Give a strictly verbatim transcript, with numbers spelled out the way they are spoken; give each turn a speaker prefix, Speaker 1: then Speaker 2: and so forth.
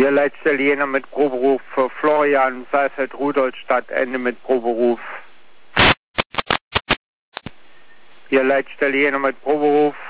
Speaker 1: Hier letzte Jena mit Proberuf für Florian Seifeld Rudolstadt, Ende mit Proberuf. Hier letzte Jena mit Proberuf